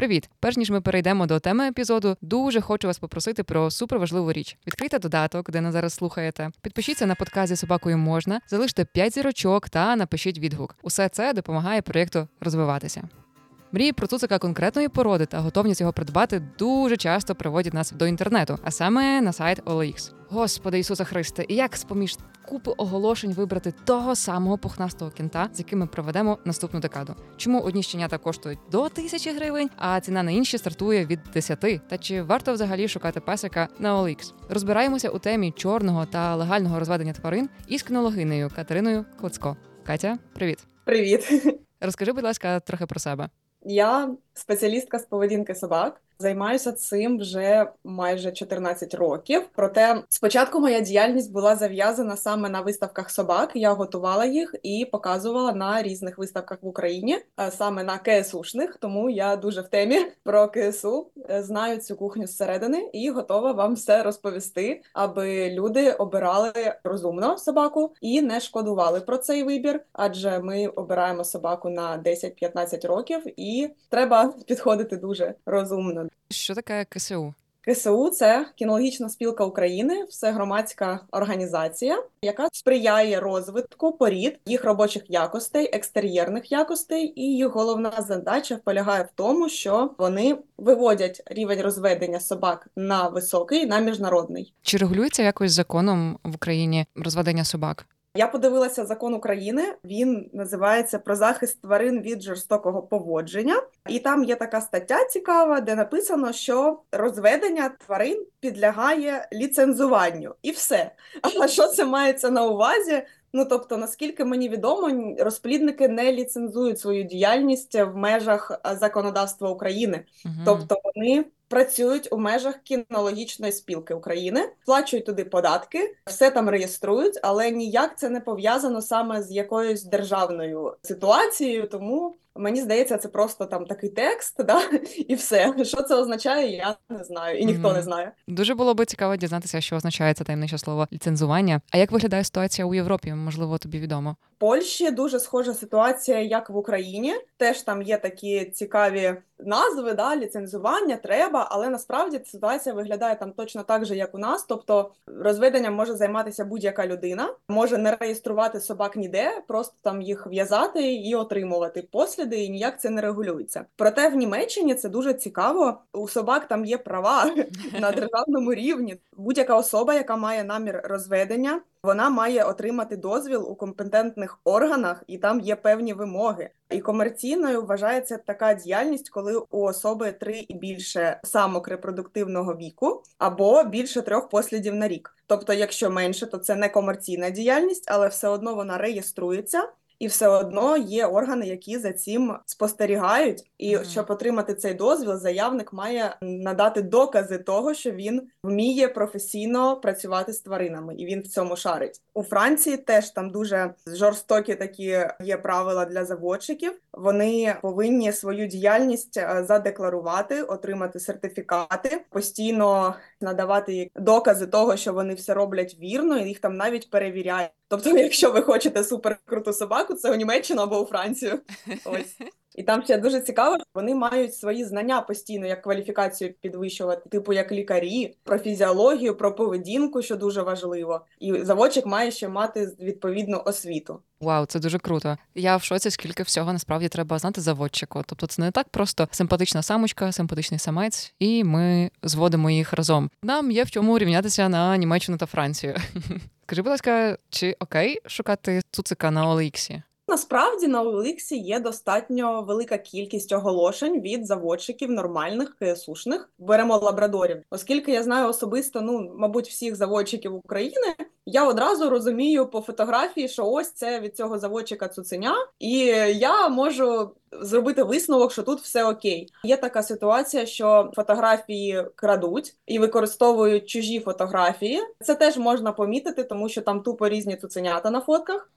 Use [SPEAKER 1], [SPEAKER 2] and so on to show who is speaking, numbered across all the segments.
[SPEAKER 1] Привіт! Перш ніж ми перейдемо до теми епізоду, дуже хочу вас попросити про суперважливу річ. Відкрийте додаток, де нас зараз слухаєте. Підпишіться на подкаст «Зі собакою можна», залиште 5 зірочок та напишіть відгук. Усе це допомагає проєкту розвиватися. Мрії про цуцика конкретної породи та готовність його придбати дуже часто приводять нас до інтернету, а саме на сайт OLX. Господи Ісуса Христе, і як з-поміж купи оголошень вибрати того самого пухнастого кінта, з яким ми проведемо наступну декаду? Чому одні щенята коштують до 1000 гривень, а ціна на інші стартує від 10? Та чи варто взагалі шукати песика на OLX? Розбираємося у темі чорного та легального розведення тварин із кінологинею Катериною Клацко. Катя, привіт!
[SPEAKER 2] Привіт!
[SPEAKER 1] Розкажи, будь ласка, трохи про себе.
[SPEAKER 2] Я спеціалістка з поведінки собак. Займаюся цим вже майже 14 років. Проте спочатку моя діяльність була зав'язана саме на виставках собак. Я готувала їх і показувала на різних виставках в Україні, саме на КСУшних, тому я дуже в темі про КСУ, знаю цю кухню зсередини і готова вам все розповісти, аби люди обирали розумно собаку і не шкодували про цей вибір, адже ми обираємо собаку на 10-15 років і треба підходити дуже розумно.
[SPEAKER 1] Що таке КСУ?
[SPEAKER 2] КСУ – це Кінологічна спілка України, це громадська організація, яка сприяє розвитку порід, їх робочих якостей, екстер'єрних якостей, і їх головна задача полягає в тому, що вони виводять рівень розведення собак на високий, на міжнародний.
[SPEAKER 1] Чи регулюється якось законом в Україні розведення собак?
[SPEAKER 2] Я подивилася закон України, він називається «Про захист тварин від жорстокого поводження». І там є така стаття цікава, де написано, що розведення тварин підлягає ліцензуванню. І все. А що це мається на увазі? Тобто, наскільки мені відомо, розплідники не ліцензують свою діяльність в межах законодавства України. Тобто вони працюють у межах Кінологічної спілки України, сплачують туди податки, все там реєструють, але ніяк це не пов'язано саме з якоюсь державною ситуацією, тому мені здається, це просто там такий текст, да? І все. Що це означає, я не знаю, і ніхто не знає.
[SPEAKER 1] Дуже було би цікаво дізнатися, що означає це таємниче слово ліцензування. А як виглядає ситуація у Європі? Можливо, тобі відомо?
[SPEAKER 2] В Польщі дуже схожа ситуація, як в Україні. Теж там є такі цікаві назви, да, ліцензування, треба, але насправді ситуація виглядає там точно так же, як у нас. Тобто розведенням може займатися будь-яка людина, може не реєструвати собак ніде, просто там їх в'язати і отримувати посліди, і ніяк це не регулюється. Проте в Німеччині це дуже цікаво. У собак там є права на державному рівні. Будь-яка особа, яка має намір розведення, вона має отримати дозвіл у компетентних органах, і там є певні вимоги. І комерційною вважається така діяльність, коли у особи 3 і більше самок репродуктивного віку або більше 3 послідів на рік. Тобто, якщо менше, то це не комерційна діяльність, але все одно вона реєструється. І все одно є органи, які за цим спостерігають. І щоб отримати цей дозвіл, заявник має надати докази того, що він вміє професійно працювати з тваринами. І він в цьому шарить. У Франції теж там дуже жорстокі такі є правила для заводчиків. Вони повинні свою діяльність задекларувати, отримати сертифікати, постійно надавати докази того, що вони все роблять вірно, і їх там навіть перевіряють. Тобто, якщо ви хочете суперкруту собаку, це у Німеччину або у Францію. Ось. І там ще дуже цікаво, вони мають свої знання постійно, як кваліфікацію підвищувати, типу як лікарі, про фізіологію, про поведінку, що дуже важливо. І заводчик має ще мати відповідну освіту.
[SPEAKER 1] Вау, це дуже круто. Я в шоці, скільки всього насправді треба знати заводчику. Тобто це не так просто симпатична самочка, симпатичний самець, і ми зводимо їх разом. Нам є в чому рівнятися на Німеччину та Францію. Скажи, будь ласка, чи окей шукати цуцика на OLX?
[SPEAKER 2] Насправді на OLX є достатньо велика кількість оголошень від заводчиків нормальних, КСУшних. Беремо лабрадорів. Оскільки я знаю особисто, мабуть, всіх заводчиків України, я одразу розумію по фотографії, що ось це від цього заводчика цуценя, і я можу зробити висновок, що тут все окей. Є така ситуація, що фотографії крадуть і використовують чужі фотографії. Це теж можна помітити, тому що там тупо різні цуценята на фотках.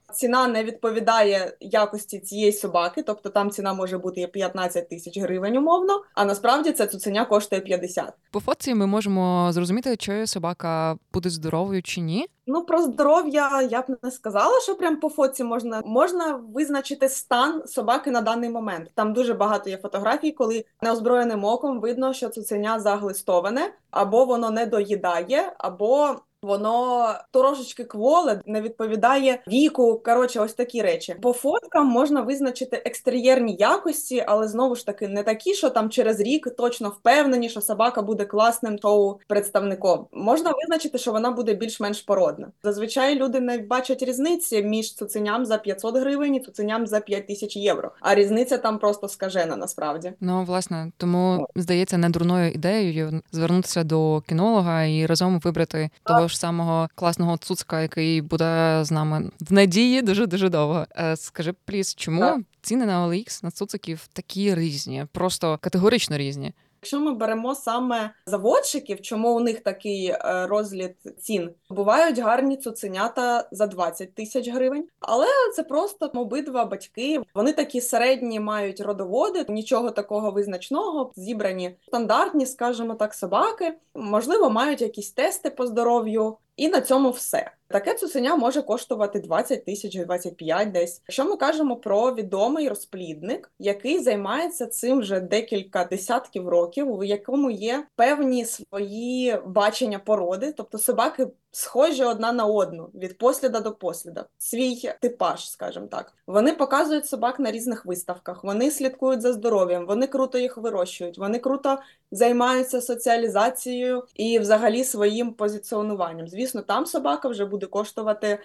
[SPEAKER 2] ціна не відповідає якості цієї собаки, тобто там ціна може бути 15 тисяч гривень умовно, а насправді це цуценя коштує 50.
[SPEAKER 1] По фотці ми можемо зрозуміти, чи собака буде здоровою чи ні.
[SPEAKER 2] Ну, про здоров'я я б не сказала, що прям по фотці можна визначити стан собаки на даний момент. Там дуже багато є фотографій, коли неозброєним оком видно, що цуценя заглистоване, або воно не доїдає, або воно трошечки кволе, не відповідає віку. Коротше, ось такі речі. По фоткам можна визначити екстер'єрні якості, але знову ж таки не такі, що там через рік точно впевнені, що собака буде класним шоу-представником. Можна визначити, що вона буде більш-менш породна. Зазвичай люди не бачать різниці між цуценям за 500 гривень і цуценям за 5000 євро. А різниця там просто скажена насправді.
[SPEAKER 1] Ну, власне, тому, здається, не дурною ідеєю звернутися до кінолога і разом вибрати того ж самого класного цуцика, який буде з нами в надії дуже-дуже довго. Скажи, пліс, чому ціни на OLX на цуциків такі різні? Просто категорично різні.
[SPEAKER 2] Якщо ми беремо саме заводчиків, чому у них такий розліт цін? Бувають гарні цуценята за 20 тисяч гривень, але це просто обидва батьки. Вони такі середні мають родоводи, нічого такого визначного, зібрані стандартні, скажімо так, собаки. Можливо, мають якісь тести по здоров'ю, і на цьому все. Таке цуценя може коштувати 20 тисяч, 25 десь. Якщо ми кажемо про відомий розплідник, який займається цим вже декілька десятків років, у якому є певні свої бачення породи, тобто собаки схожі одна на одну, від посліда до посліда. Свій типаж, скажімо так. Вони показують собак на різних виставках, вони слідкують за здоров'ям, вони круто їх вирощують, вони круто займаються соціалізацією і взагалі своїм позиціонуванням. Звісно, там собака вже буде коштувати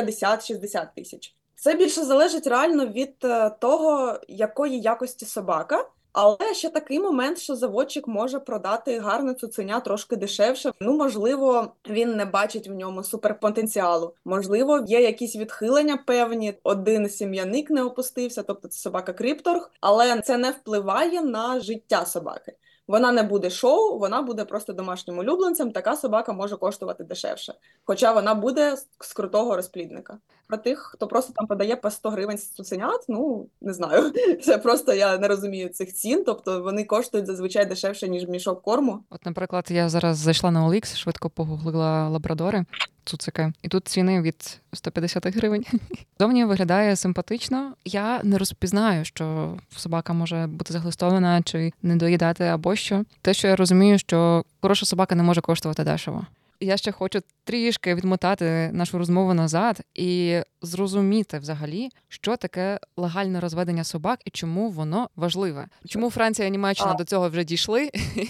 [SPEAKER 2] 50-60 тисяч. Це більше залежить реально від того, якої якості собака. Але ще такий момент, що заводчик може продати гарне цуценя трошки дешевше. Ну, можливо, він не бачить в ньому суперпотенціалу. Можливо, є якісь відхилення певні. Один сім'яник не опустився, тобто це собака крипторг. Але це не впливає на життя собаки. Вона не буде шоу, вона буде просто домашнім улюбленцем, така собака може коштувати дешевше. Хоча вона буде з крутого розплідника. Про тих, хто просто там подає по 100 гривень з цуценят, ну, не знаю. Це просто я не розумію цих цін, тобто вони коштують зазвичай дешевше, ніж мішок корму.
[SPEAKER 1] От, наприклад, я зараз зайшла на OLX, швидко погуглила лабрадори, цуцики, і тут ціни від 150 гривень. Зовні виглядає симпатично. Я не розпізнаю, що собака може бути заглистована чи не доїдати або що. Те, що я розумію, що хороша собака не може коштувати дешево. Я ще хочу трішки відмотати нашу розмову назад і зрозуміти взагалі, що таке легальне розведення собак і чому воно важливе. Чому Франція і Німеччина до цього вже дійшли,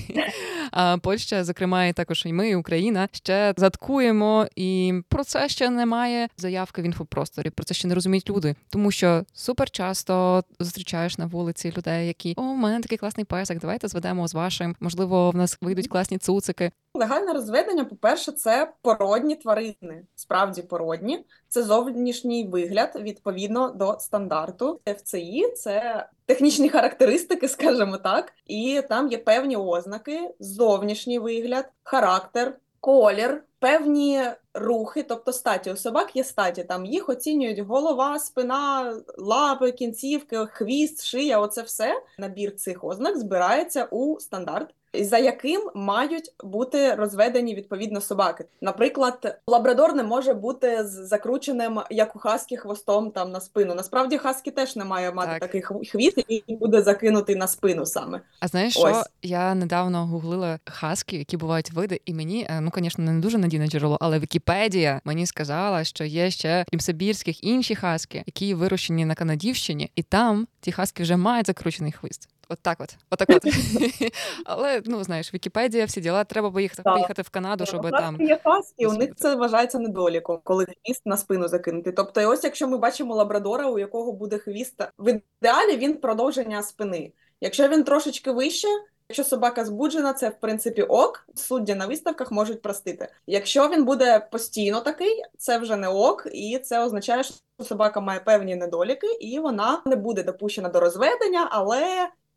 [SPEAKER 1] а Польща, зокрема, і також і ми, і Україна, ще заткуємо, і про це ще немає заявки в інфопросторі, про це ще не розуміють люди. Тому що супер часто зустрічаєш на вулиці людей, які «О, в мене такий класний песик, давайте зведемо з вашим, можливо, в нас вийдуть класні цуцики».
[SPEAKER 2] Легальне розведення, по-перше, це породні тварини, справді породні. Це зовнішній вигляд відповідно до стандарту. ФЦІ – це технічні характеристики, скажімо так, і там є певні ознаки, зовнішній вигляд, характер, колір, певні рухи, тобто статі. У собак є статі, там їх оцінюють голова, спина, лапи, кінцівки, хвіст, шия, оце все. Набір цих ознак збирається у стандарт, за яким мають бути розведені відповідно собаки. Наприклад, лабрадор не може бути з закрученим, як у хаскі, хвостом там на спину. Насправді хаскі теж не має мати такий хвіст, який буде закинутий на спину саме.
[SPEAKER 1] А знаєш що? Я недавно гуглила хаскі, які бувають види, і мені, ну, звісно, не дуже надійне джерело, але Вікіпедія мені сказала, що є ще крім сибірських інші хаскі, які вирощені на Канадівщині, і там ті хаскі вже мають закручений хвіст. Отак от. Але, ну, знаєш, Вікіпедія, всі діла, треба поїхати в Канаду, щоб там...
[SPEAKER 2] Є хаскі, у них це вважається недоліком, коли хвіст на спину закинути. Тобто, ось якщо ми бачимо лабрадора, у якого буде хвіст, в ідеалі він продовження спини. Якщо він трошечки вище, якщо собака збуджена, це, в принципі, ок, судді на виставках можуть простити. Якщо він буде постійно такий, це вже не ок, і це означає, що собака має певні недоліки, і вона не буде допущена до розведення, але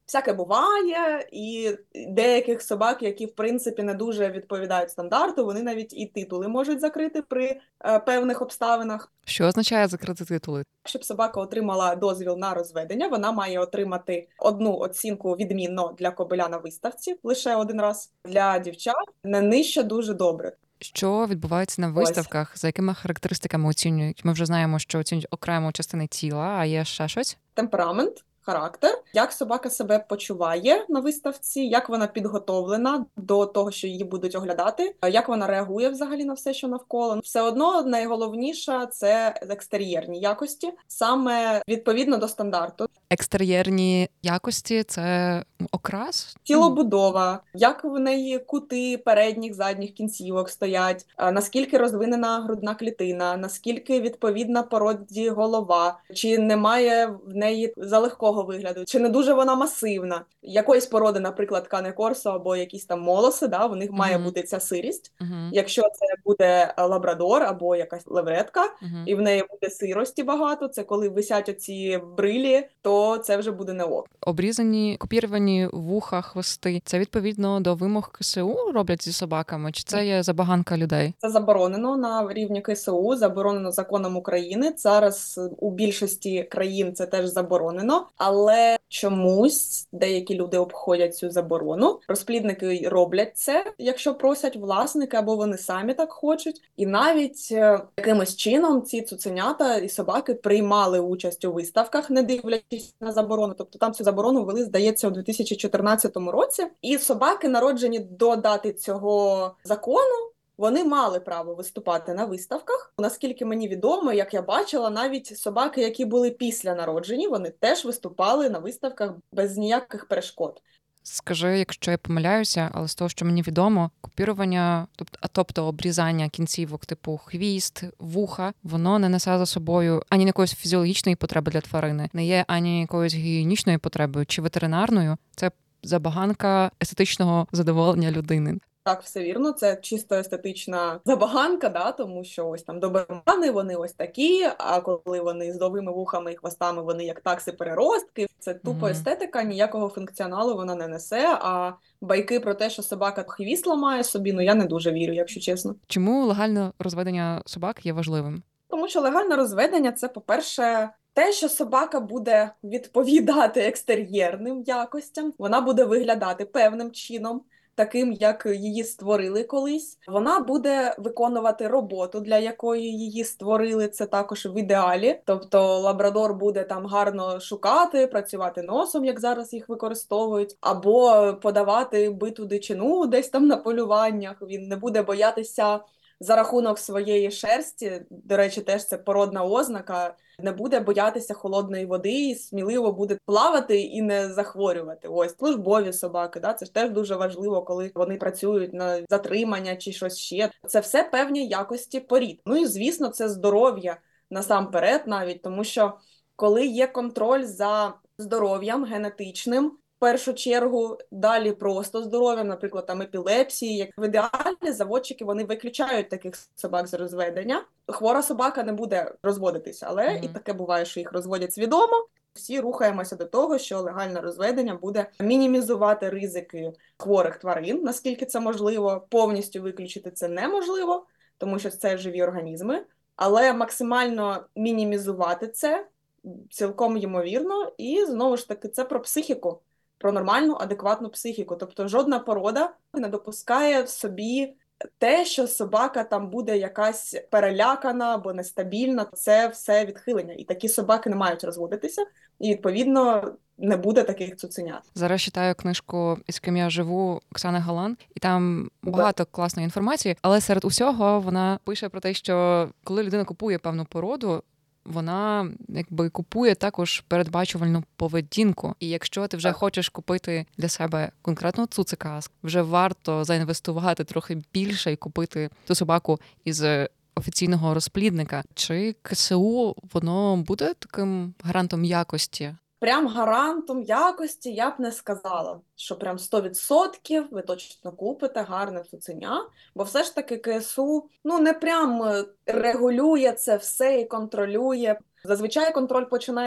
[SPEAKER 2] всяке буває, і деяких собак, які в принципі не дуже відповідають стандарту, вони навіть і титули можуть закрити при певних обставинах.
[SPEAKER 1] Що означає закрити титули?
[SPEAKER 2] Щоб собака отримала дозвіл на розведення, вона має отримати одну оцінку відмінно для кобеля на виставці лише один раз. Для дівчат не нижче дуже добре.
[SPEAKER 1] Що відбувається на виставках? За якими характеристиками оцінюють? Ми вже знаємо, що оцінюють окремо частини тіла, а є ще щось?
[SPEAKER 2] Темперамент, характер, як собака себе почуває на виставці, як вона підготовлена до того, що її будуть оглядати, як вона реагує взагалі на все, що навколо. Все одно найголовніше – це екстер'єрні якості, саме відповідно до стандарту.
[SPEAKER 1] Екстер'єрні якості – це окрас?
[SPEAKER 2] Тілобудова, як в неї кути передніх, задніх кінцівок стоять, наскільки розвинена грудна клітина, наскільки відповідна породі голова, чи немає в неї залегкого вигляду, чи не дуже вона масивна. Якоїсь породи, наприклад, кане корсо або якісь там молоси, да, в них має бути ця сирість. Якщо це буде лабрадор або якась левретка, і в неї буде сирості багато, це коли висять оці брилі, то це вже буде не ок.
[SPEAKER 1] Обрізані, копіровані вуха, хвости. Це відповідно до вимог КСУ роблять зі собаками? Чи це є забаганка людей?
[SPEAKER 2] Це заборонено на рівні КСУ, заборонено законом України. Зараз у більшості країн це теж заборонено, але чомусь деякі люди обходять цю заборону. Розплідники роблять це, якщо просять власники, або вони самі так хочуть. І навіть якимось чином ці цуценята і собаки приймали участь у виставках, не дивлячись на заборону. Тобто там цю заборону ввели, здається, у 2014 році. І собаки, народжені до дати цього закону, вони мали право виступати на виставках. Наскільки мені відомо, як я бачила, навіть собаки, які були після народження, вони теж виступали на виставках без ніяких перешкод.
[SPEAKER 1] Скажи, якщо я помиляюся, але з того, що мені відомо, копірування, тобто обрізання кінцівок типу хвіст, вуха, воно не несе за собою ані якоїсь фізіологічної потреби для тварини, не є ані якоюсь гігієнічною потребою чи ветеринарною. Це забаганка естетичного задоволення людини.
[SPEAKER 2] Так, все вірно, це чисто естетична забаганка, да, тому що ось там добермани, вони ось такі, а коли вони з довгими вухами і хвостами, вони як такси-переростки. Це тупо естетика, ніякого функціоналу вона не несе, а байки про те, що собака хвіст ламає собі, я не дуже вірю, якщо чесно.
[SPEAKER 1] Чому легальне розведення собак є важливим?
[SPEAKER 2] Тому що легальне розведення – це, по-перше, те, що собака буде відповідати екстер'єрним якостям, вона буде виглядати певним чином, таким, як її створили колись. Вона буде виконувати роботу, для якої її створили, це також в ідеалі. Тобто лабрадор буде там гарно шукати, працювати носом, як зараз їх використовують, або подавати биту дичину десь там на полюваннях. Він не буде боятися за рахунок своєї шерсті, до речі, теж це породна ознака, не буде боятися холодної води і сміливо буде плавати і не захворювати. Ось службові собаки, да, це ж теж дуже важливо, коли вони працюють на затримання чи щось ще. Це все певні якості порід. І, звісно, це здоров'я насамперед навіть, тому що коли є контроль за здоров'ям генетичним, в першу чергу, далі просто здоров'ям, наприклад, там епілепсії. Як в ідеалі заводчики, вони виключають таких собак з розведення. Хвора собака не буде розводитися, але і таке буває, що їх розводять свідомо. Всі рухаємося до того, що легальне розведення буде мінімізувати ризики хворих тварин, наскільки це можливо. Повністю виключити це неможливо, тому що це живі організми, але максимально мінімізувати це цілком ймовірно. І знову ж таки, це про психіку. Про нормальну, адекватну психіку. Тобто жодна порода не допускає в собі те, що собака там буде якась перелякана або нестабільна. Це все відхилення. І такі собаки не мають розводитися. І, відповідно, не буде таких цуценят.
[SPEAKER 1] Зараз читаю книжку «Із ким я живу» Оксани Галан, і там багато класної інформації, але серед усього вона пише про те, що коли людина купує певну породу, вона якби купує також передбачувальну поведінку. І якщо ти вже хочеш купити для себе конкретного цуцика, вже варто заінвестувати трохи більше і купити ту собаку із офіційного розплідника. Чи КСУ воно буде таким гарантом якості?
[SPEAKER 2] Прям гарантом якості я б не сказала, що прям 100% ви точно купите гарне цуценя, бо все ж таки КСУ не прям регулює це все і контролює. Зазвичай контроль починається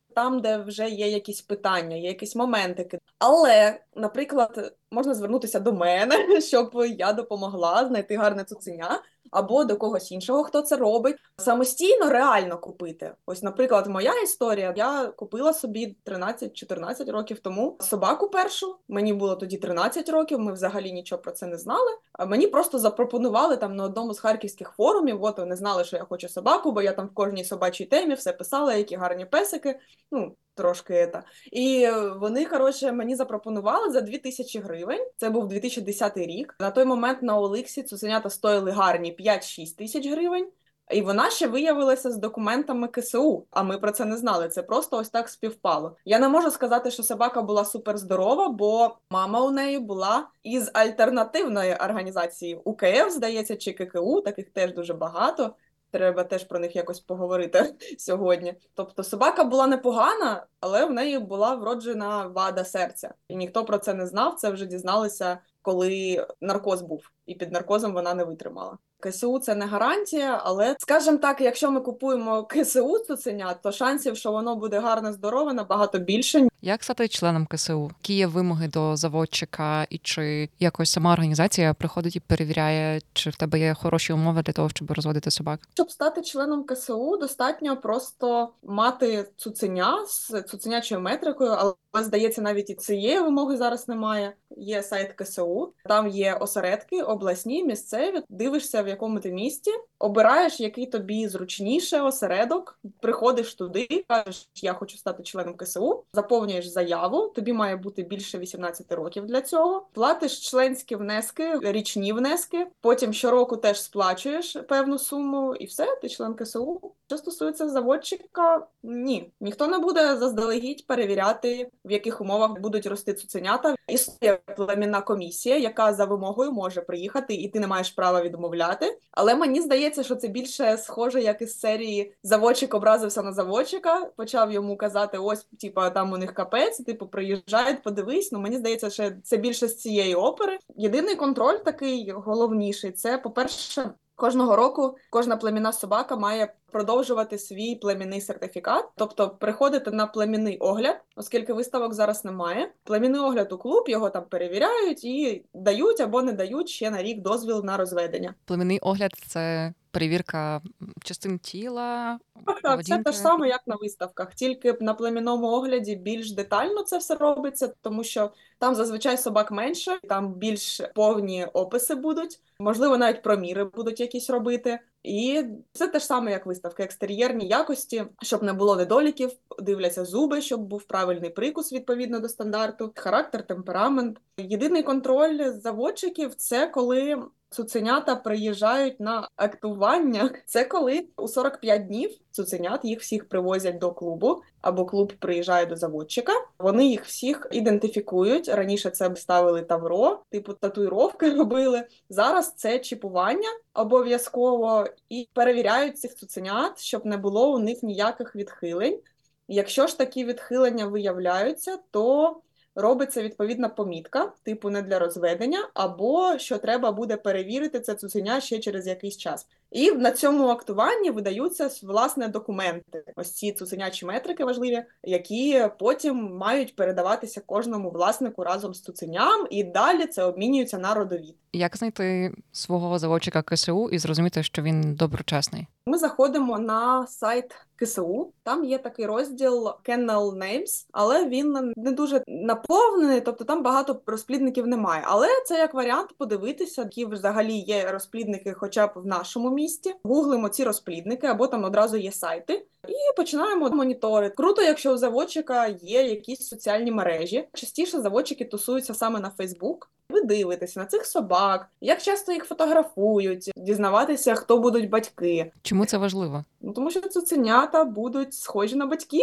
[SPEAKER 2] там, де вже є якісь питання, є якісь моментики. Але, наприклад, можна звернутися до мене, щоб я допомогла знайти гарне цуценя, або до когось іншого, хто це робить. Самостійно реально купити. Ось, наприклад, моя історія. Я купила собі 13-14 років тому собаку першу. Мені було тоді 13 років, ми взагалі нічого про це не знали. А мені просто запропонували там на одному з харківських форумів, от вони знали, що я хочу собаку, бо я там в кожній собачій темі все писала, які гарні песики. Ну, трошки это. І вони, коротше, мені запропонували за 2000 гривень. Це був 2010 рік. На той момент на Оликсі цуценята стоїли гарні 5-6 тисяч гривень. І вона ще виявилася з документами КСУ, а ми про це не знали. Це просто ось так співпало. Я не можу сказати, що собака була суперздорова, бо мама у неї була із альтернативної організації УКФ, здається, чи ККУ, таких теж дуже багато. Треба теж про них якось поговорити сьогодні. Тобто собака була непогана, але в неї була вроджена вада серця. І ніхто про це не знав, це вже дізналися, коли наркоз був. І під наркозом вона не витримала. КСУ – це не гарантія, але, скажімо так, якщо ми купуємо КСУ цуценя, то шансів, що воно буде гарне, здорове, набагато більше.
[SPEAKER 1] Як стати членом КСУ? Які є вимоги до заводчика? І чи якось сама організація приходить і перевіряє, чи в тебе є хороші умови для того, щоб розводити собак?
[SPEAKER 2] Щоб стати членом КСУ, достатньо просто мати цуценя з цуценячою метрикою, але, здається, навіть і цієї вимоги зараз немає. Є сайт КСУ, там є осередки, обласні, місцеві. Дивишся, в якому ти місті, обираєш, який тобі зручніше осередок, приходиш туди, кажеш, я хочу стати членом КСУ, заповнюєш заяву, тобі має бути більше 18 років для цього, платиш членські внески, річні внески, потім щороку теж сплачуєш певну суму, і все, ти член КСУ. Що стосується заводчика, ні. Ніхто не буде заздалегідь перевіряти, в яких умовах будуть рости цуценята. Існує племінна комісія, яка за вимогою може приїхати, і ти не маєш права відмовляти. Але мені здається, що це більше схоже, як із серії «Заводчик образився на заводчика», почав йому казати, ось, типа, там у них капець, типу, приїжджають, подивись. Ну, мені здається, що це більше з цієї опери. Єдиний контроль такий головніший – це, по-перше, кожного року кожна племінна собака має продовжувати свій племінний сертифікат, тобто приходити на племінний огляд, оскільки виставок зараз немає. Племінний огляд у клуб, його там перевіряють і дають або не дають ще на рік дозвіл на розведення.
[SPEAKER 1] Племінний огляд – це перевірка частин тіла,
[SPEAKER 2] Так, це те ж саме, як на виставках, тільки на племінному огляді більш детально це все робиться, тому що там зазвичай собак менше, там більш повні описи будуть, можливо, навіть проміри будуть якісь робити. І це те ж саме, як виставка, екстер'єрні якості, щоб не було недоліків, дивляться зуби, щоб був правильний прикус відповідно до стандарту, характер, темперамент. Єдиний контроль заводчиків – це коли цуценята приїжджають на актування. Це коли у 45 днів цуценят їх всіх привозять до клубу, або клуб приїжджає до заводчика. Вони їх всіх ідентифікують. Раніше це ставили тавро, типу татуїровки робили. Зараз це чіпування обов'язково і перевіряють цих цуценят, щоб не було у них ніяких відхилень. Якщо ж такі відхилення виявляються, то робиться відповідна помітка, типу не для розведення, або що треба буде перевірити це цуценя ще через якийсь час. І на цьому актуванні видаються, власне, документи. Ось ці цуценячі метрики важливі, які потім мають передаватися кожному власнику разом з цуценям, і далі це обмінюється на родовід.
[SPEAKER 1] Як знайти свого заводчика КСУ і зрозуміти, що він доброчесний?
[SPEAKER 2] Ми заходимо на сайт КСУ, там є такий розділ Kennel Names, але він не дуже наповнений, тобто там багато розплідників немає. Але це як варіант подивитися, які взагалі є розплідники хоча б в нашому місті. Гуглимо ці розплідники, або там одразу є сайти. І починаємо моніторити. Круто, якщо у заводчика є якісь соціальні мережі. Частіше заводчики тусуються саме на Фейсбук. Ви дивитеся на цих собак, як часто їх фотографують, дізнаватися, хто будуть батьки.
[SPEAKER 1] Чому це важливо?
[SPEAKER 2] Тому що цуценята будуть схожі на батьків.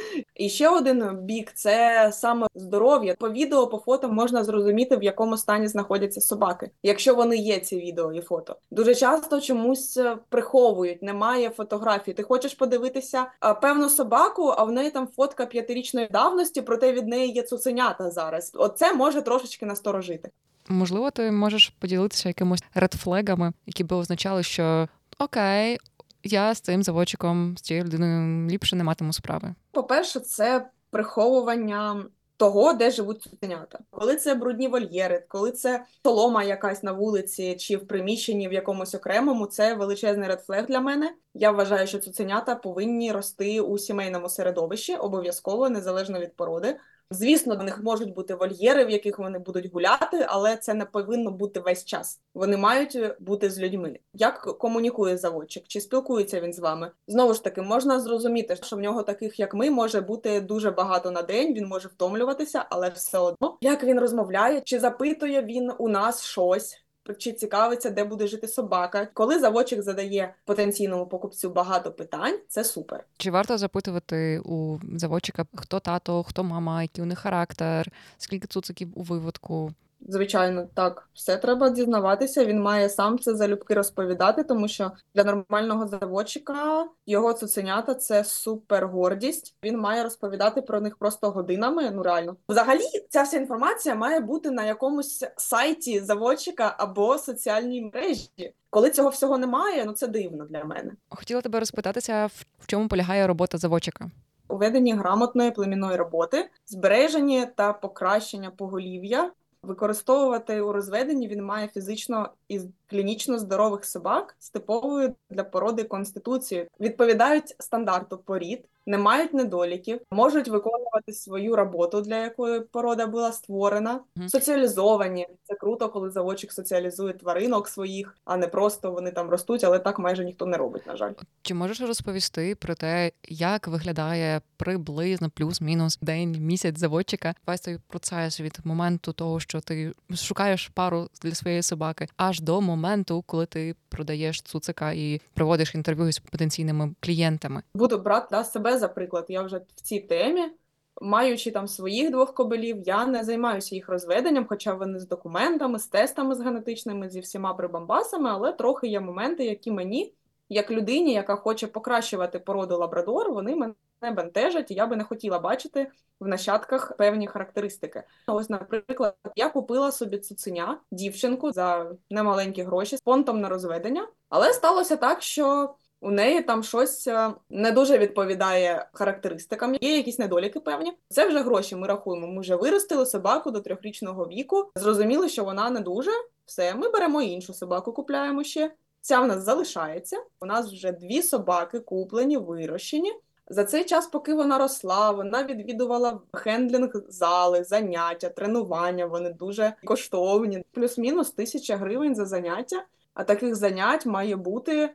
[SPEAKER 2] І ще один бік – це саме здоров'я. По відео, по фото можна зрозуміти, в якому стані знаходяться собаки, якщо вони є, ці відео і фото. Дуже часто чомусь приховують, немає фотографій. Ти хочеш подивитися певну собаку, а в неї там фотка 5-річної давності, проте від неї є цуценята зараз. Оце може трошечки насторожити.
[SPEAKER 1] Можливо, ти можеш поділитися якимось редфлегами, які би означали, що окей, я з цим заводчиком, з цією людиною ліпше не матиму справи?
[SPEAKER 2] По-перше, це приховування того, де живуть цуценята. Коли це брудні вольєри, коли це солома якась на вулиці чи в приміщенні в якомусь окремому, це величезний редфлег для мене. Я вважаю, що цуценята повинні рости у сімейному середовищі, обов'язково, незалежно від породи. Звісно, в них можуть бути вольєри, в яких вони будуть гуляти, але це не повинно бути весь час. Вони мають бути з людьми. Як комунікує заводчик? Чи спілкується він з вами? Знову ж таки, можна зрозуміти, що в нього таких, як ми, може бути дуже багато на день, він може втомлюватися, але все одно, як він розмовляє, чи запитує він у нас щось, чи цікавиться, де буде жити собака. Коли заводчик задає потенційному покупцю багато питань, це супер.
[SPEAKER 1] Чи варто запитувати у заводчика, хто тато, хто мама, який у них характер, скільки цуциків у виводку?
[SPEAKER 2] Звичайно, так, все треба дізнаватися. Він має сам це залюбки розповідати, тому що для нормального заводчика його цуценята – це супер гордість. Він має розповідати про них просто годинами, ну реально. Взагалі, ця вся інформація має бути на якомусь сайті заводчика або соціальній мережі. Коли цього всього немає, ну це дивно для мене.
[SPEAKER 1] Хотіла тебе розпитатися, в чому полягає робота заводчика?
[SPEAKER 2] У веденні грамотної племінної роботи, збереженні та покращення поголів'я. Використовувати у розведенні він має фізично і клінічно здорових собак з типовою для породи конституцією. Відповідають стандарту порід, не мають недоліків, можуть виконувати свою роботу, для якої порода була створена. Соціалізовані. Це круто, коли заводчик соціалізує тваринок своїх, а не просто вони там ростуть, але так майже ніхто не робить, на жаль.
[SPEAKER 1] Чи можеш розповісти про те, як виглядає приблизно плюс-мінус день, місяць заводчика? Весь цей процес від моменту того, що ти шукаєш пару для своєї собаки, аж до моменту, коли ти продаєш цуцика і проводиш інтерв'ю з потенційними клієнтами.
[SPEAKER 2] Буду брати себе за приклад. Я вже в цій темі. Маючи там своїх 2 кобилів, я не займаюся їх розведенням, хоча вони з документами, з тестами з генетичними, зі всіма прибамбасами, але трохи є моменти, які мені, як людині, яка хоче покращувати породу лабрадор, вони мене бентежать, і я би не хотіла бачити в нащадках певні характеристики. Ось, наприклад, я купила собі цуценя, дівчинку за немаленькі гроші з понтом на розведення, але сталося так, що у неї там щось не дуже відповідає характеристикам, є якісь недоліки певні. Це вже гроші ми рахуємо. Ми вже виростили собаку до 3-річного віку, зрозуміли, що вона не дуже. Все, ми беремо іншу собаку, купляємо ще. Ця в нас залишається. У нас вже 2 собаки куплені, вирощені. За цей час, поки вона росла, вона відвідувала хендлінг-зали, заняття, тренування. Вони дуже коштовні. Плюс-мінус 1000 гривень за заняття. А таких занять має бути,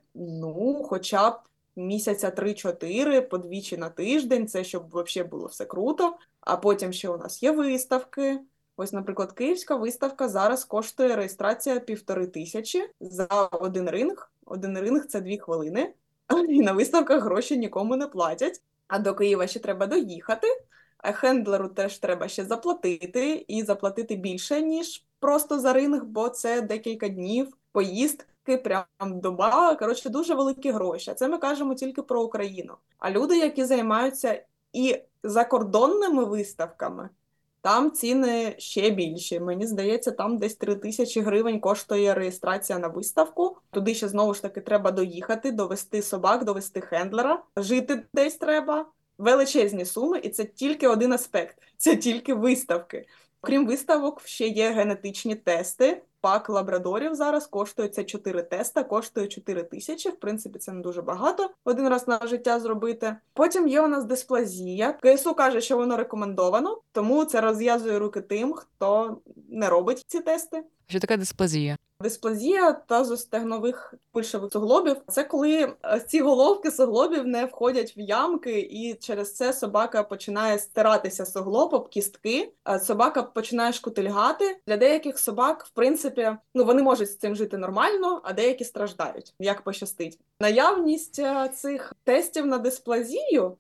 [SPEAKER 2] хоча б місяця 3-4, подвічі на тиждень, це щоб взагалі було все круто. А потім ще у нас є виставки. Ось, наприклад, київська виставка зараз коштує реєстрація 1500 за один ринг. Один ринг – це 2 хвилини. І на виставках гроші нікому не платять. А до Києва ще треба доїхати. А хендлеру теж треба ще заплатити. І заплатити більше, ніж просто за ринг, бо це декілька днів. Поїздки, прям доба, коротше, дуже великі гроші. А це ми кажемо тільки про Україну. А люди, які займаються і закордонними виставками, там ціни ще більші. Мені здається, там десь 3000 гривень коштує реєстрація на виставку. Туди ще, знову ж таки, треба доїхати, довести собак, довести хендлера. Жити десь треба. Величезні суми, і це тільки один аспект. Це тільки виставки. Крім виставок, ще є генетичні тести. Пак лабрадорів зараз коштує, це 4 теста, коштує 4000. В принципі, це не дуже багато один раз на життя зробити. Потім є у нас дисплазія. КСУ каже, що воно рекомендовано, тому це розв'язує руки тим, хто не робить ці тести.
[SPEAKER 1] Що таке дисплазія?
[SPEAKER 2] Дисплазія тазостегнових пульшових суглобів – це коли ці головки суглобів не входять в ямки, і через це собака починає стиратися суглоб об кістки, собака починає шкутильгати. Для деяких собак, в принципі, вони можуть з цим жити нормально, а деякі страждають, як пощастить. Наявність цих тестів на дисплазію,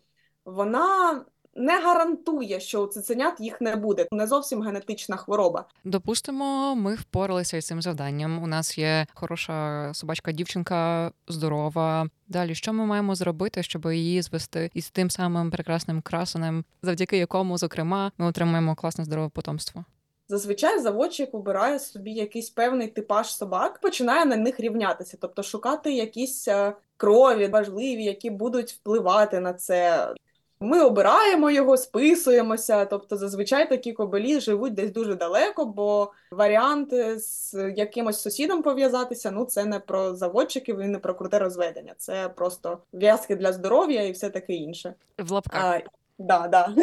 [SPEAKER 2] вона не гарантує, що у цуценят їх не буде. Не зовсім генетична хвороба.
[SPEAKER 1] Допустимо, ми впоралися із цим завданням. У нас є хороша собачка-дівчинка, здорова. Далі, що ми маємо зробити, щоб її звести із тим самим прекрасним красенем, завдяки якому, зокрема, ми отримаємо класне здорове потомство?
[SPEAKER 2] зазвичай заводчик обирає собі якийсь певний типаж собак, починає на них рівнятися, тобто шукати якісь крові важливі, які будуть впливати на це. Ми обираємо його, списуємося, тобто зазвичай такі кобелі живуть десь дуже далеко, бо варіанти з якимось сусідом пов'язатися, ну це не про заводчиків і не про круте розведення, це просто в'язки для здоров'я і все таке інше.
[SPEAKER 1] В лапках.
[SPEAKER 2] Да.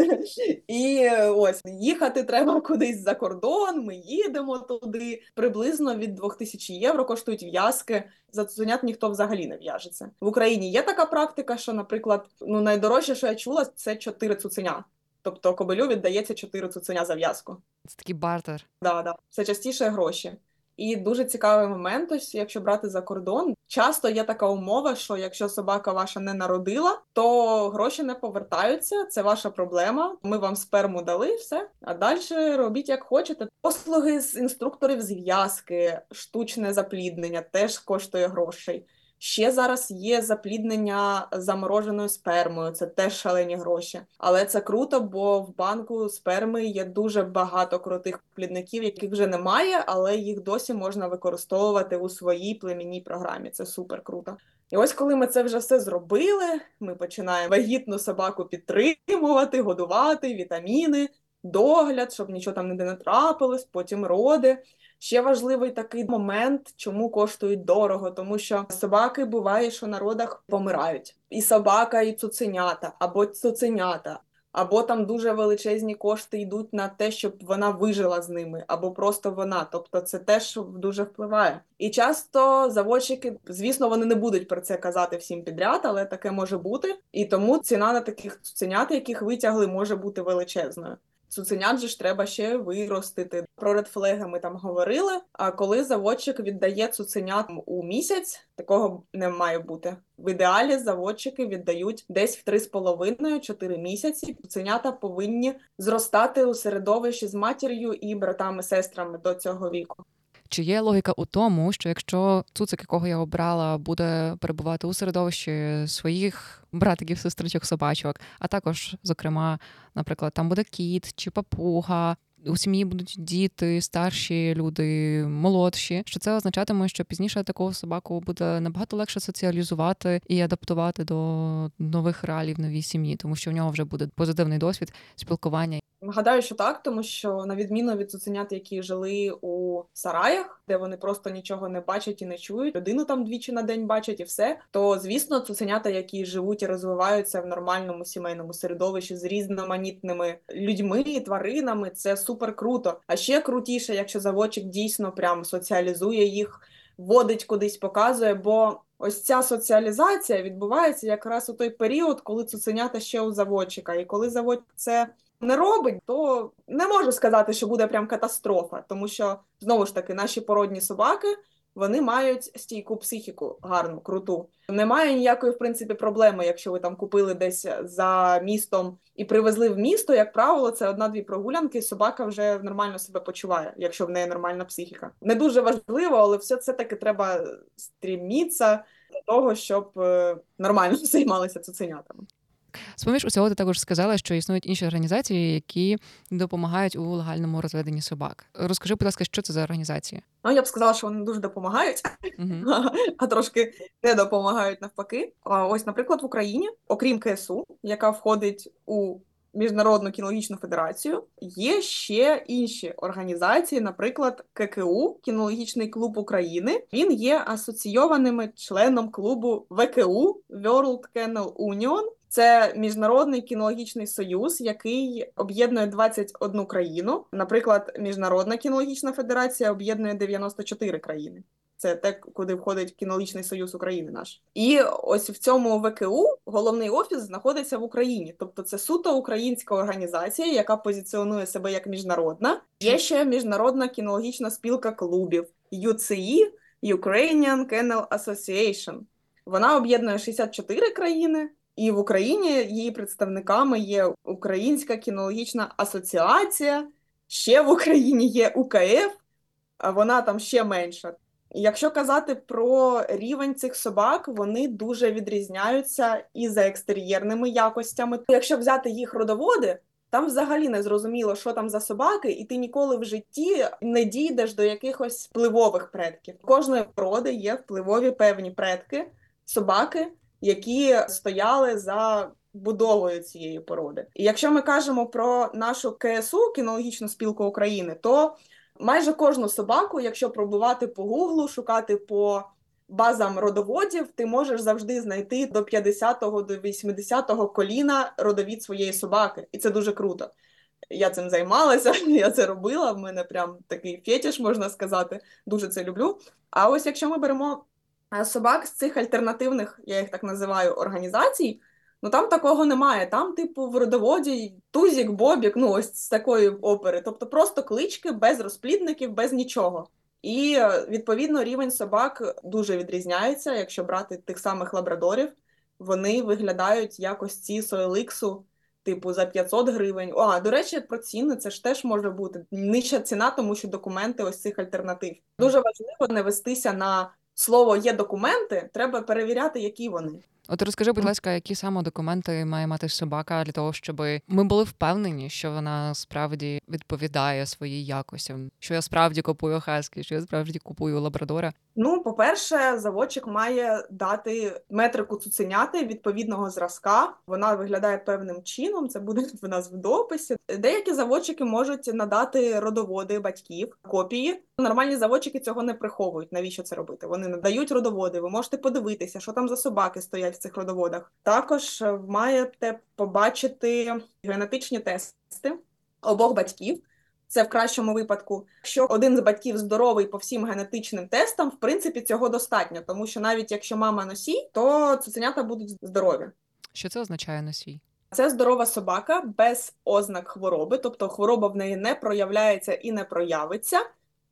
[SPEAKER 2] І ось їхати треба кудись за кордон, ми їдемо туди. Приблизно від 2000 євро коштують в'язки. За цуценят ніхто взагалі не в'яжеться. В Україні є така практика, що, наприклад, найдорожче, що я чула, це 4 цуценя. Тобто кобелю віддається 4 цуценя за в'язку.
[SPEAKER 1] Це такий бартер.
[SPEAKER 2] Да. Це частіше гроші. І дуже цікавий момент, ось якщо брати за кордон, часто є така умова, що якщо собака ваша не народила, то гроші не повертаються, це ваша проблема, ми вам сперму дали, все, а далі робіть як хочете. Послуги з інструкторів з в'язки, штучне запліднення теж коштує грошей. Ще зараз є запліднення замороженою спермою, це теж шалені гроші. Але це круто, бо в банку сперми є дуже багато крутих плідників, яких вже немає, але їх досі можна використовувати у своїй племінній програмі. Це супер круто. І ось коли ми це вже все зробили, ми починаємо вагітну собаку підтримувати, годувати, вітаміни, догляд, щоб нічого там ніде не трапилось, потім роди. Ще важливий такий момент, чому коштують дорого, тому що собаки буває, що на родах помирають. І собака, і цуценята, або цуценята, або там дуже величезні кошти йдуть на те, щоб вона вижила з ними, або просто вона. Тобто це теж дуже впливає. І часто заводчики, звісно, вони не будуть про це казати всім підряд, але таке може бути. І тому ціна на таких цуценят, яких витягли, може бути величезною. Цуценят же ж треба ще виростити. Про редфлеги ми там говорили, а коли заводчик віддає цуценят у місяць, такого не має бути. В ідеалі заводчики віддають десь в 3,5-4 місяці. Цуценята повинні зростати у середовищі з матір'ю і братами-сестрами до цього віку.
[SPEAKER 1] Чи є логіка у тому, що якщо цуцик, якого я обрала, буде перебувати у середовищі своїх братиків, сестричок, собачок, а також, зокрема, наприклад, там буде кіт чи папуга, у сім'ї будуть діти, старші люди, молодші, що це означатиме, що пізніше такого собаку буде набагато легше соціалізувати і адаптувати до нових реалій в новій сім'ї, тому що в нього вже буде позитивний досвід спілкування.
[SPEAKER 2] Гадаю, що так, тому що на відміну від цуценят, які жили у сараях, де вони просто нічого не бачать і не чують, людину там двічі на день бачать і все, то, звісно, цуценята, які живуть і розвиваються в нормальному сімейному середовищі з різноманітними людьми і тваринами, це супер круто. А ще крутіше, якщо заводчик дійсно прям соціалізує їх, водить кудись, показує, бо ось ця соціалізація відбувається якраз у той період, коли цуценята ще у заводчика, і коли заводчик це не робить, то не можу сказати, що буде прям катастрофа, тому що, знову ж таки, наші породні собаки, вони мають стійку психіку гарну, круту. Немає ніякої, в принципі, проблеми, якщо ви там купили десь за містом і привезли в місто, як правило, це 1-2 прогулянки, собака вже нормально себе почуває, якщо в неї нормальна психіка. Не дуже важливо, але все-таки треба стрімітися до того, щоб нормально займалися цуценятами.
[SPEAKER 1] З-поміж усього ти також сказала, що існують інші організації, які допомагають у легальному розведенні собак. Розкажи, будь ласка, що це за організації?
[SPEAKER 2] Ну, я б сказала, що вони дуже допомагають, а трошки не допомагають навпаки. Ось, наприклад, в Україні, окрім КСУ, яка входить у Міжнародну кінологічну федерацію, є ще інші організації, наприклад, ККУ, Кінологічний клуб України. Він є асоційованим членом клубу ВКУ, World Kennel Union. Це Міжнародний кінологічний союз, який об'єднує 21 країну. Наприклад, Міжнародна кінологічна федерація об'єднує 94 країни. Це те, куди входить Кінологічний союз України наш. І ось в цьому ВКУ головний офіс знаходиться в Україні. Тобто це суто українська організація, яка позиціонує себе як міжнародна. Є ще Міжнародна кінологічна спілка клубів UCI, Ukrainian Kennel Association. Вона об'єднує 64 країни. І в Україні її представниками є Українська кінологічна асоціація, ще в Україні є УКФ, а вона там ще менша. Якщо казати про рівень цих собак, вони дуже відрізняються і за екстер'єрними якостями. Якщо взяти їх родоводи, Там взагалі не зрозуміло, що там за собаки, і ти ніколи в житті не дійдеш до якихось впливових предків. У кожної породи є впливові певні предки, собаки, які стояли за будовою цієї породи. І якщо ми кажемо про нашу КСУ, кінологічну спілку України, то майже кожну собаку, якщо пробувати по гуглу, шукати по базам родоводів, ти можеш завжди знайти до 50-го, до 80-го коліна родовід своєї собаки. І це дуже круто. Я цим займалася, я це робила, в мене прям такий фетиш, можна сказати, дуже це люблю. А ось якщо ми беремо собак з цих альтернативних, я їх так називаю, організацій, ну там такого немає. Там, типу, в родоводі Тузік, Бобік, ну ось з такої опери. Тобто просто клички без розплідників, без нічого. І, відповідно, рівень собак дуже відрізняється, якщо брати тих самих лабрадорів. Вони виглядають як ось ці Соеліксу, типу, за 500 гривень. До речі, про ціни це ж теж може бути нижча ціна, тому що документи ось цих альтернатив. Дуже важливо не вестися на слово «є документи», треба перевіряти, які вони.
[SPEAKER 1] От розкажи, будь ласка, які саме документи має мати собака для того, щоб ми були впевнені, що вона справді відповідає своїй якості, що я справді купую хаскі, що я справді купую лабрадора?
[SPEAKER 2] Ну, по-перше, заводчик має дати метрику цуценяти відповідного зразка. Вона виглядає певним чином, це буде в нас в дописі. Деякі заводчики можуть надати родоводи батьків, копії. Нормальні заводчики цього не приховують. Навіщо це робити? Вони надають родоводи, ви можете подивитися, що там за собаки стоять в цих родоводах. Також маєте побачити генетичні тести обох батьків. Це в кращому випадку. Якщо один з батьків здоровий по всім генетичним тестам, в принципі, цього достатньо. Тому що навіть якщо мама носій, то цуценята будуть здорові.
[SPEAKER 1] Що це означає носій?
[SPEAKER 2] Це здорова собака без ознак хвороби, тобто хвороба в неї не проявляється і не проявиться,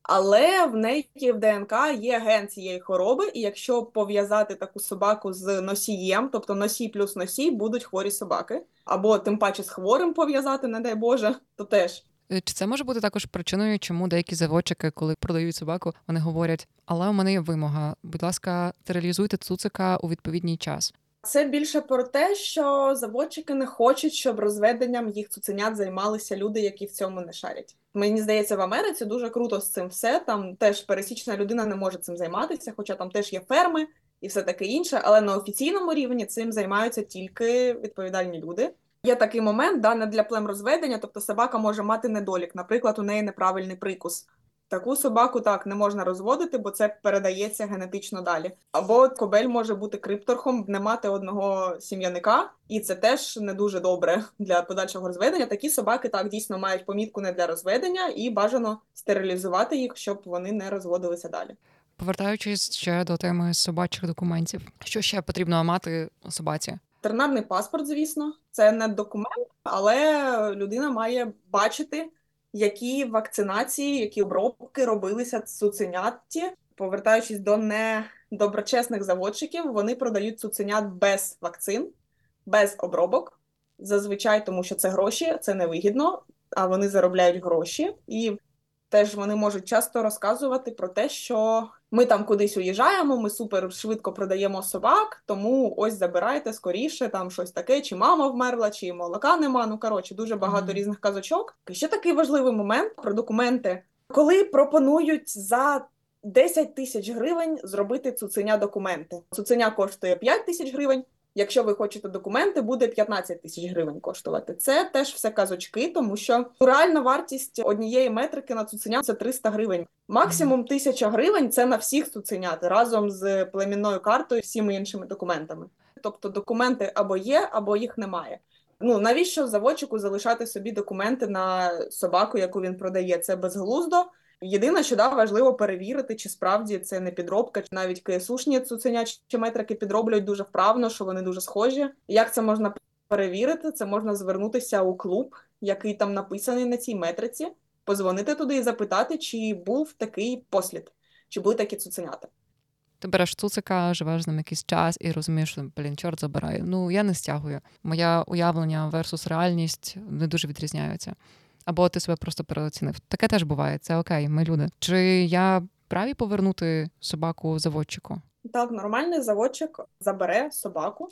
[SPEAKER 2] але в неї в ДНК є ген цієї хвороби, і якщо пов'язати таку собаку з носієм, тобто носій плюс носій, будуть хворі собаки, або тим паче з хворим пов'язати, не дай Боже, то теж.
[SPEAKER 1] Чи це може бути також причиною, чому деякі заводчики, коли продають собаку, вони говорять, але у мене є вимога, будь ласка, стерилізуйте цуцика у відповідній час?
[SPEAKER 2] Це більше про те, що заводчики не хочуть, щоб розведенням їх цуценят займалися люди, які в цьому не шарять. Мені здається, в Америці дуже круто з цим все, там теж пересічна людина не може цим займатися, хоча там теж є ферми і все таке інше, але на офіційному рівні цим займаються тільки відповідальні люди. Є такий момент, не для племрозведення, тобто собака може мати недолік, наприклад, у неї неправильний прикус. Таку собаку так не можна розводити, бо це передається генетично далі. Або кобель може бути крипторхом, не мати одного сім'яника, і це теж не дуже добре для подальшого розведення. Такі собаки так дійсно мають помітку не для розведення і бажано стерилізувати їх, щоб вони не розводилися далі.
[SPEAKER 1] Повертаючись ще до теми собачих документів, що ще потрібно мати собаці?
[SPEAKER 2] Ветеринарний паспорт, звісно, це не документ, але людина має бачити, які вакцинації, які обробки робилися цуценятті. Повертаючись до недоброчесних заводчиків, вони продають цуценят без вакцин, без обробок. Зазвичай, тому що це гроші, це невигідно, а вони заробляють гроші. І теж вони можуть часто розказувати про те, що ми там кудись уїжджаємо, ми супер швидко продаємо собак, тому ось забирайте скоріше, там щось таке, чи мама вмерла, чи молока нема, дуже багато різних казочок. І ще такий важливий момент про документи. Коли пропонують за 10 тисяч гривень зробити цуценя документи. Цуценя коштує 5 тисяч гривень, якщо ви хочете документи, буде 15 тисяч гривень коштувати. Це теж все казочки, тому що реальна вартість однієї метрики на цуценя – це 300 гривень. Максимум 1000 гривень – це на всіх цуценят, разом з племінною картою і всіми іншими документами. Тобто документи або є, або їх немає. Навіщо заводчику залишати собі документи на собаку, яку він продає? Це безглуздо. Єдине, що важливо перевірити, чи справді це не підробка, чи навіть КСУшні цуценячі метрики підроблюють дуже вправно, що вони дуже схожі. Як це можна перевірити? Це можна звернутися у клуб, який там написаний на цій метриці, позвонити туди і запитати, чи був такий послід, чи були такі цуценята.
[SPEAKER 1] Ти береш цуцика, живеш з ним якийсь час і розумієш, що, чорт забирає. Я не стягую. Моє уявлення versus реальність не дуже відрізняються. Або ти себе просто переоцінив. Таке теж буває, це окей, ми люди. Чи я праві повернути собаку заводчику?
[SPEAKER 2] Так, нормальний заводчик забере собаку,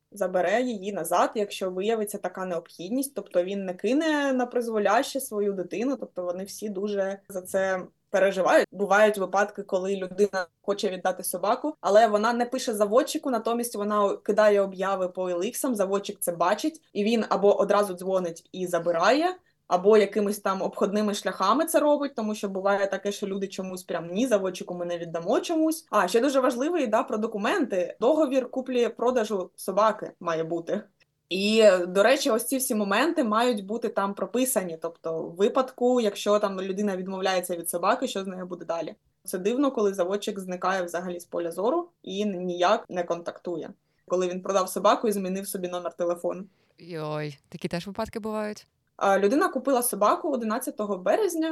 [SPEAKER 2] забере її назад, якщо виявиться така необхідність. Тобто він не кине на призволяще свою дитину, тобто вони всі дуже за це переживають. Бувають випадки, коли людина хоче віддати собаку, але вона не пише заводчику, натомість вона кидає обяви по OLX, заводчик це бачить, і він або одразу дзвонить і забирає, або якимись там обходними шляхами це робить, тому що буває таке, що люди чомусь прям ні, заводчику ми не віддамо чомусь. А ще дуже важливий, про документи. Договір куплі-продажу собаки має бути. І, до речі, ось ці всі моменти мають бути там прописані. Тобто, в випадку, якщо там людина відмовляється від собаки, що з нею буде далі. Це дивно, коли заводчик зникає взагалі з поля зору і ніяк не контактує. Коли він продав собаку і змінив собі номер телефону.
[SPEAKER 1] Йой, такі теж випадки бувають?
[SPEAKER 2] Людина купила собаку 11 березня,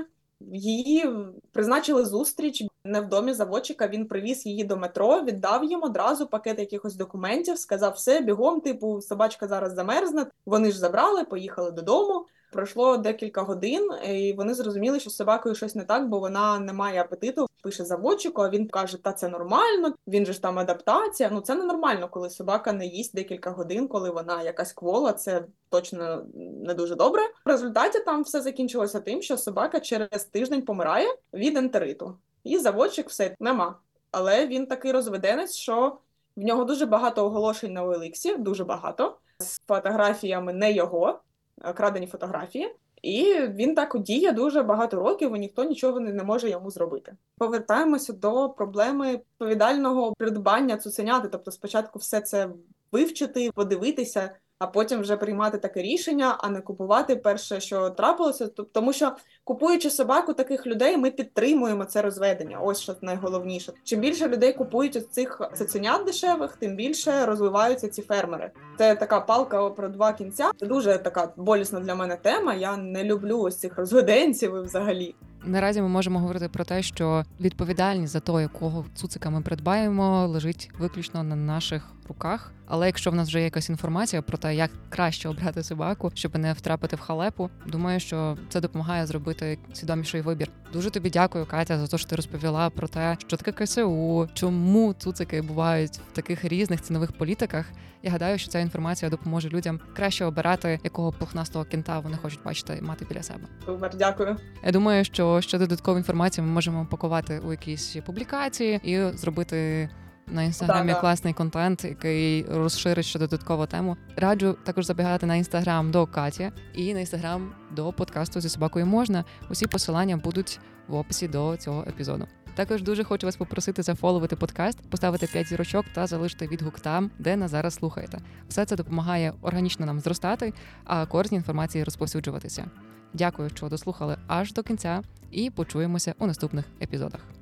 [SPEAKER 2] її призначили зустріч не в домі заводчика, він привіз її до метро, віддав їм одразу пакет якихось документів, сказав, все, бігом, типу, собачка зараз замерзне. Вони ж забрали, поїхали додому. Пройшло декілька годин, і вони зрозуміли, що з собакою щось не так, бо вона не має апетиту. Пише заводчику, а він каже, та це нормально, він же ж там адаптація. Ну це ненормально, коли собака не їсть декілька годин, коли вона якась квола, це точно не дуже добре. В результаті там все закінчилося тим, що собака через тиждень помирає від ентериту. І заводчик все, нема. Але він такий розведенець, що в нього дуже багато оголошень на OLX, дуже багато, з фотографіями не його, крадені фотографії. І він так діє дуже багато років, і ніхто нічого не може йому зробити. Повертаємося до проблеми відповідального придбання цуценяти. Тобто спочатку все це вивчити, подивитися, а потім вже приймати таке рішення, а не купувати перше, що трапилося. Тому що, купуючи собаку таких людей, ми підтримуємо це розведення. Ось що найголовніше. Чим більше людей купують цих цуценят дешевих, тим більше розвиваються ці фермери. Це така палка про два кінця. Це дуже така болісна для мене тема. Я не люблю ось цих розведенців і взагалі.
[SPEAKER 1] Наразі ми можемо говорити про те, що відповідальність за те, якого цуцика ми придбаємо, лежить виключно на наших руках. Але якщо в нас вже є якась інформація про те, як краще обрати собаку, щоб не втрапити в халепу, думаю, що це допомагає зробити свідоміший вибір. Дуже тобі дякую, Катя, за те, що ти розповіла про те, що таке КСУ, чому цуцики бувають в таких різних цінових політиках. Я гадаю, що ця інформація допоможе людям краще обирати, якого пухнастого кінта вони хочуть бачити і мати біля себе.
[SPEAKER 2] Супер, дякую.
[SPEAKER 1] Я думаю, що додаткову інформацію ми можемо пакувати у якісь публікації і зробити на інстаграмі класний контент, який розширить ще додаткову тему. Раджу також забігати на інстаграм до Каті і на інстаграм до подкасту «Зі собакою можна». Усі посилання будуть в описі до цього епізоду. Також дуже хочу вас попросити зафоловити подкаст, поставити 5 зірочок та залишити відгук там, де нас зараз слухаєте. Все це допомагає органічно нам зростати, а корисні інформації розповсюджуватися. Дякую, що дослухали аж до кінця, і почуємося у наступних епізодах.